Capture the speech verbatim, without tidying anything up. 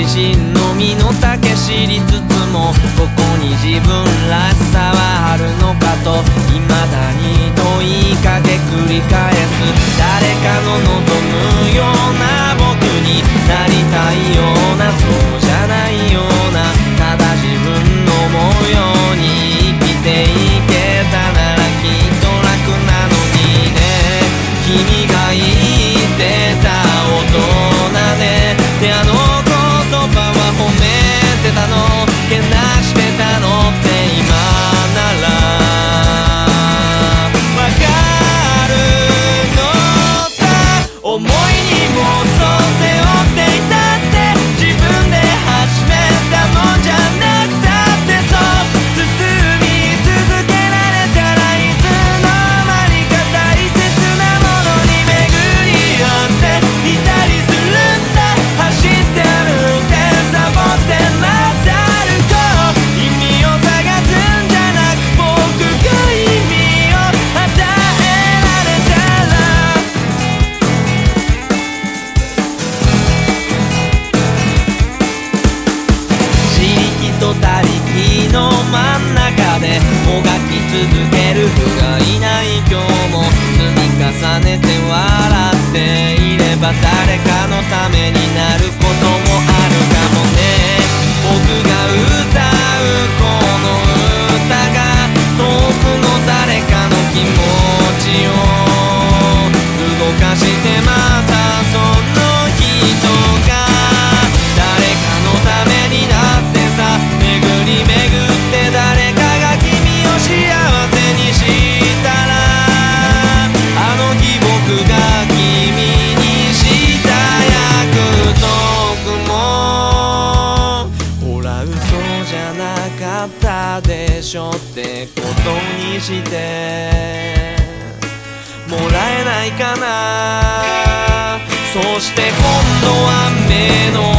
自身の身の丈知りつつも、ここに自分らしさはあるのかと未だに問いかけ繰り返す。誰かの望むような僕になりたいような、そうじゃないような、ただ自分の思うように生きていけたならきっと楽なのにね。君が言ってた大人で、であの言葉は褒めてたの、けなしてたのって今ならわかるのさ。思いにもそう背負っていたって自分で始めたもんじゃなくたって、そう進み続けられたらいつの間にか大切なものに巡り合っていたりするんだ。走って歩いてサボってまた歩こう。意味を探すんじゃなく僕が意味を与えられたら。自力と他力の真ん中でもがき続ける不甲斐ない今日も、積み重ねて笑っていれば誰かのためになることもあるかもね。僕が歌うこの歌が遠くの誰かの気持ちを動かして、またその人が誰かのためになってさ、巡り巡って誰かが君を幸せにしたら、あの日僕が君にした約束もほら嘘じゃなかったでしょってことにしてもらえないかな。そして今度は目の